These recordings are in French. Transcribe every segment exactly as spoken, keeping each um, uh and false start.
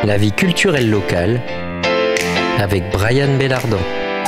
La vie culturelle locale avec Brian Bellardan.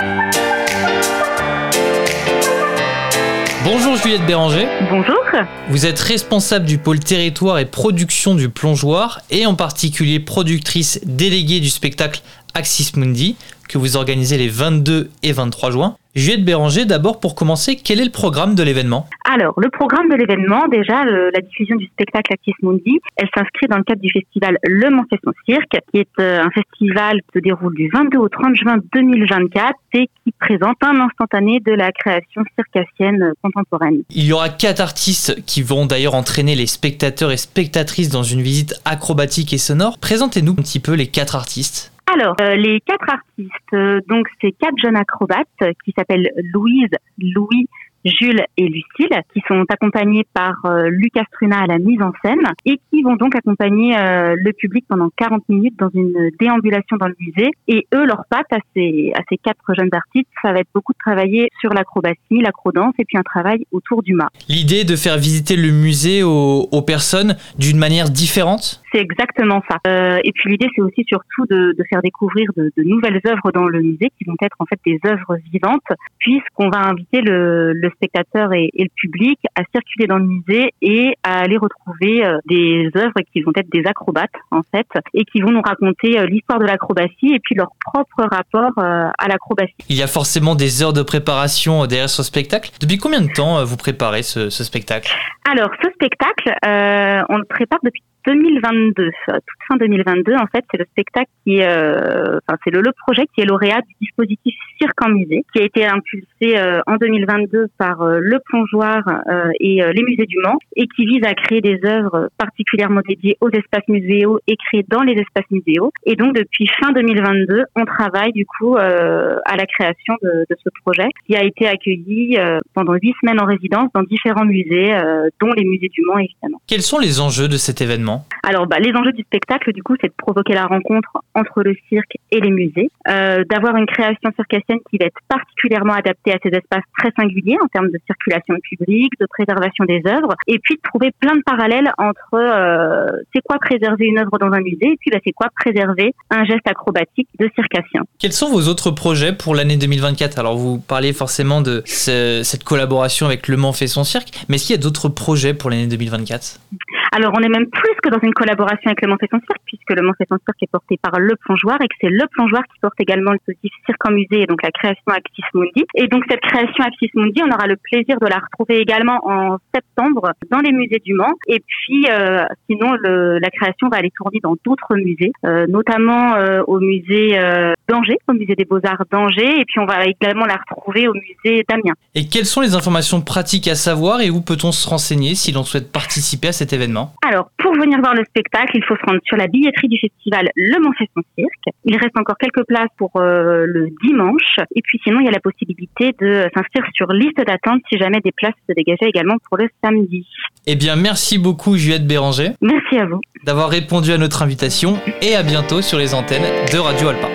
Bonjour Juliette Béranger. Bonjour. Vous êtes responsable du pôle territoire et production du Plongeoir et en particulier productrice déléguée du spectacle Axis Mundi que vous organisez les vingt-deux et vingt-trois juin. Juliette Béranger, d'abord pour commencer, quel est le programme de l'événement ? Alors, le programme de l'événement, déjà, le, la diffusion du spectacle Axis Mundi, elle s'inscrit dans le cadre du festival Le Mans fait son cirque, qui est euh, un festival qui se déroule du vingt-deux au trente juin deux mille vingt-quatre et qui présente un instantané de la création circassienne contemporaine. Il y aura quatre artistes qui vont d'ailleurs entraîner les spectateurs et spectatrices dans une visite acrobatique et sonore. Présentez-nous un petit peu les quatre artistes. Alors, euh, les quatre artistes, euh, donc c'est quatre jeunes acrobates euh, qui s'appellent Louise, Louis, Jules et Lucille, qui sont accompagnés par euh, Lucas Struna à la mise en scène et qui vont donc accompagner euh, le public pendant quarante minutes dans une déambulation dans le musée. Et eux, leur patte à ces, à ces quatre jeunes artistes, ça va être beaucoup de travailler sur l'acrobatie, l'acrodance et puis un travail autour du mât. L'idée de faire visiter le musée aux, aux personnes d'une manière différente ? C'est exactement ça. Euh, et puis l'idée, c'est aussi surtout de, de faire découvrir de, de nouvelles œuvres dans le musée qui vont être en fait des œuvres vivantes, puisqu'on va inviter le, le spectateur et, et le public à circuler dans le musée et à aller retrouver euh, des œuvres qui vont être des acrobates en fait, et qui vont nous raconter euh, l'histoire de l'acrobatie et puis leur propre rapport euh, à l'acrobatie. Il y a forcément des heures de préparation derrière ce spectacle. Depuis combien de temps vous préparez ce, ce spectacle ? Alors, ce spectacle, euh, on le prépare depuis deux mille vingt-deux, toute fin deux mille vingt-deux. En fait, c'est le spectacle qui est, euh, enfin, c'est le, le projet qui est lauréat du dispositif Cirque en musée, qui a été impulsé euh, en deux mille vingt-deux par euh, le Plongeoir euh, et euh, les musées du Mans, et qui vise à créer des œuvres particulièrement dédiées aux espaces muséaux et créées dans les espaces muséaux. Et donc, depuis fin deux mille vingt-deux, on travaille du coup euh, à la création de, de ce projet, qui a été accueilli euh, pendant huit semaines en résidence dans différents musées, euh, dont les musées du Mans évidemment. Quels sont les enjeux de cet événement ? Alors, bah, les enjeux du spectacle, du coup, c'est de provoquer la rencontre entre le cirque et les musées, euh, d'avoir une création circassienne qui va être particulièrement adaptée à ces espaces très singuliers en termes de circulation publique, de préservation des œuvres, et puis de trouver plein de parallèles entre euh, c'est quoi préserver une œuvre dans un musée, et puis bah, c'est quoi préserver un geste acrobatique de circassien. Quels sont vos autres projets pour l'année deux mille vingt-quatre ? Alors, vous parlez forcément de ce, cette collaboration avec Le Mans fait son cirque, mais est-ce qu'il y a d'autres projets pour l'année deux mille vingt-quatre ? Alors, on est même plus que dans une collaboration avec Le Mans fait son cirque, puisque Le Mans fait son cirque est porté par le Plongeoir et que c'est le Plongeoir qui porte également le dispositif Cirque en musée et donc la création Axis Mundi. Et donc, cette création Axis Mundi, on aura le plaisir de la retrouver également en septembre dans les musées du Mans. Et puis, euh, sinon, le, la création va aller tourner dans d'autres musées, euh, notamment euh, au musée euh, d'Angers, au musée des Beaux-Arts d'Angers. Et puis, on va également la retrouver au musée d'Amiens. Et quelles sont les informations pratiques à savoir et où peut-on se renseigner si l'on souhaite participer à cet événement ? Alors, pour venir voir le spectacle, il faut se rendre sur la billetterie du festival Le Mans fait son cirque. Il reste encore quelques places pour euh, le dimanche. Et puis sinon, il y a la possibilité de s'inscrire sur liste d'attente si jamais des places se dégageaient également pour le samedi. Eh bien, merci beaucoup Juliette Béranger. Merci à vous. D'avoir répondu à notre invitation et à bientôt sur les antennes de Radio Alpa.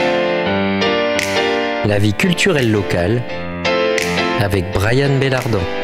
La vie culturelle locale avec Brian Bellardan.